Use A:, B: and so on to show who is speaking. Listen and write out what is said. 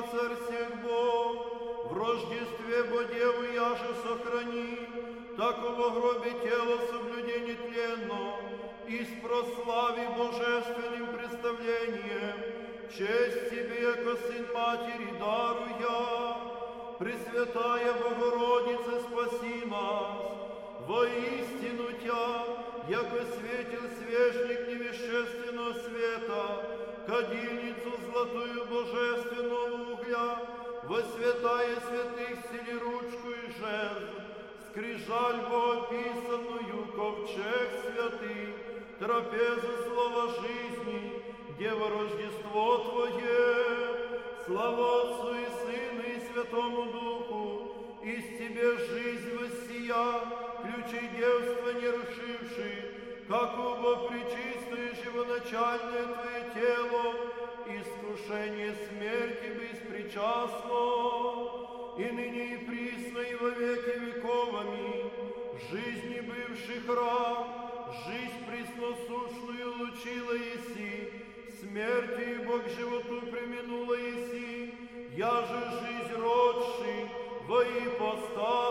A: Царь всех Бог, в Рождестве бо Деву яже сохрани, такого гробе тело соблюди нетленно, и с прослави божественным представлением, честь тебе, яко Сын Матери, даруя. Пресвятая Богородица, спаси нас, воистину Тя, яко светил свечник невещественного света, кадильницу золотую божественного угля, во святая святых сели ручку и жезл, скрижаль богописанную, ковчег святый, трапезу слова жизни, Дева Рождество Твое, слава Отцу и Сыну и Святому Духу, из Тебе жизнь воссия, ключи девства не рушивший, как убо пречистое живоначальное Твое тело, искушение смерти беспричастно, и ныне и присно и во веки веков. Аминь. Жизни бывших раб, жизнь пресносущную лучила еси, смертью и Бог животу преминула еси, я же жизнь родший во ипостаси